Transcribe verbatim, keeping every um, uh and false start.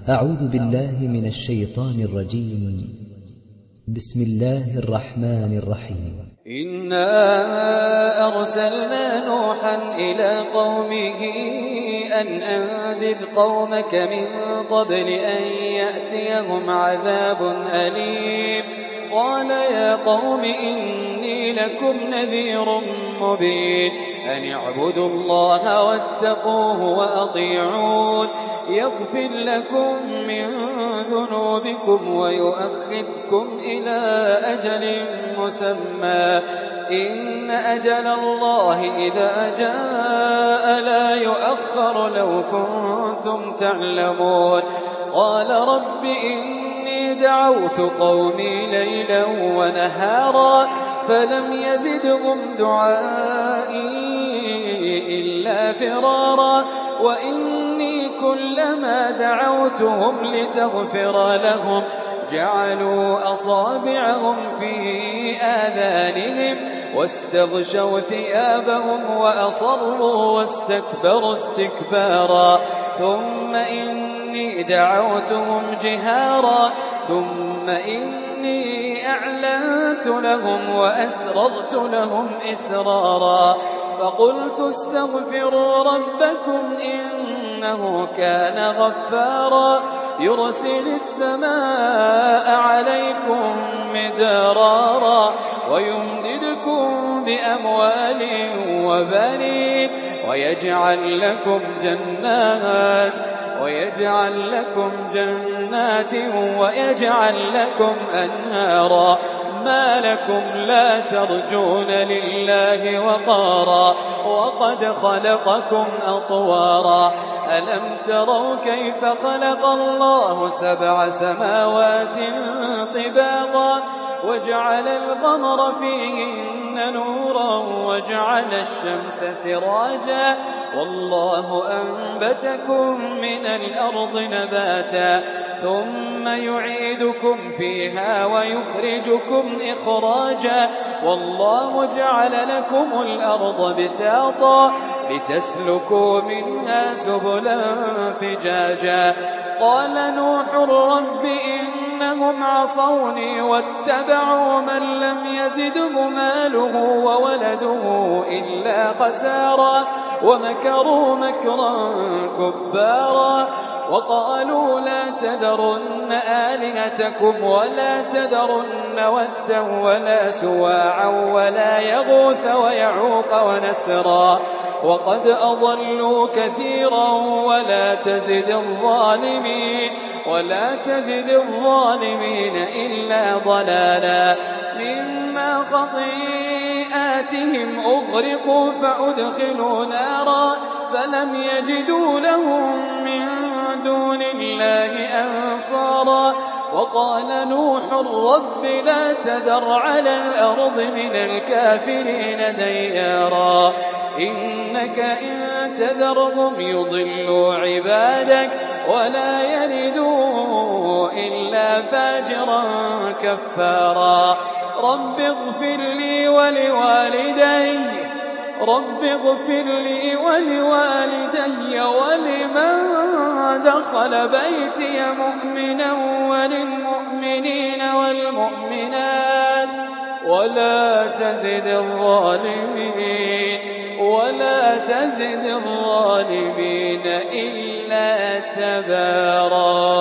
أعوذ بالله من الشيطان الرجيم. بسم الله الرحمن الرحيم. إنا أرسلنا نوحا إلى قومه أن أنذر قومك من قبل أن يأتيهم عذاب أليم. قال يا قوم إني لكم نذير مبين أن اعبدوا الله واتقوه وأطيعون يغفر لكم من ذنوبكم ويؤخركم إلى أجل مسمى إن أجل الله إذا جاء لا يؤخر لو كنتم تعلمون. قال رب إني دعوت قومي ليلا ونهارا فلم يزدهم دعائي إلا فرارا وإني كلما دعوتهم لتغفر لهم جعلوا أصابعهم في آذانهم واستغشوا ثيابهم وأصروا واستكبروا استكبارا ثم إني دعوتهم جهارا ثم إني أعلنت لهم وأسررت لهم إسرارا فقلت استغفروا ربكم إنه كان غفارا يرسل السماء عليكم مدرارا ويمددكم بأموال وبنين ويجعل لكم جنات ويجعل لكم جنات ويجعل لكم أنهارا ما لكم لا ترجون لله وقارا وقد خلقكم أطوارا ألم تروا كيف خلق الله سبع سماوات طباقا وجعل القمر فيهن نورا وجعل الشمس سراجا والله أنبتكم من الأرض نباتا ثم يعيدكم فيها ويخرجكم إخراجا والله جعل لكم الأرض بساطا لتسلكوا منها سبلا فجاجا. قال نوح رب إنهم عصوني واتبعوا من لم يزده ماله وولده إلا خسارا ومكروا مكرا كبارا وقالوا لا تذرن آلهتكم ولا تذرن ودا ولا سواعا ولا يغوث ويعوق ونسرا وقد أضلوا كثيرا ولا تزد الظالمين ولا تزد الظالمين إلا ضلالا مما خطيئاتهم أغرقوا فأدخلوا نارا فلم يجدوا لهم من دون الله أنصارا. وقال نوح رب لا تذر على الأرض من الكافرين ديارا إنك إن تذرهم يضلوا عبادك ولا يلدوا إلا فاجرا كفارا. رب اغفر لي ولوالدي رب اغفر لي ولوالدي ولمن دخل بيتي مؤمنا وللمؤمنين والمؤمنات ولا تزد الظالمين ولا تزد الظالمين إلا تبارا.